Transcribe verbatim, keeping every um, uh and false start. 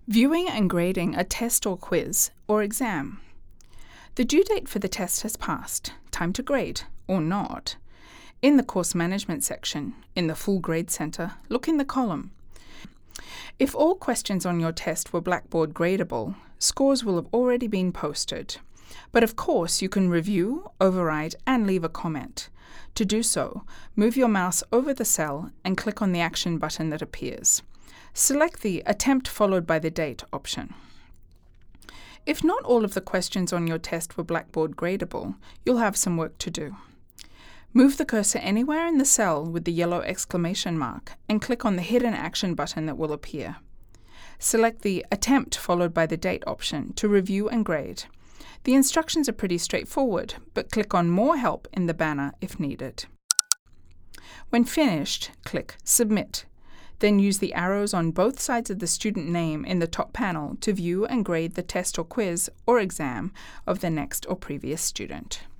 Viewing and grading a test or quiz or exam. The due date for the test has passed. Time to grade, or not. In the Course Management section, in the Full Grade Centre, look in the column. If all questions on your test were Blackboard gradable, scores will have already been posted. But of course, you can review, override, and leave a comment. To do so, move your mouse over the cell and click on the action button that appears. Select the Attempt followed by the date option. If not all of the questions on your test were Blackboard gradable, you'll have some work to do. Move the cursor anywhere in the cell with the yellow exclamation mark and click on the hidden action button that will appear. Select the Attempt followed by the date option to review and grade. The instructions are pretty straightforward, but click on More Help in the banner if needed. When finished, click Submit. Then use the arrows on both sides of the student name in the top panel to view and grade the test or quiz or exam of the next or previous student.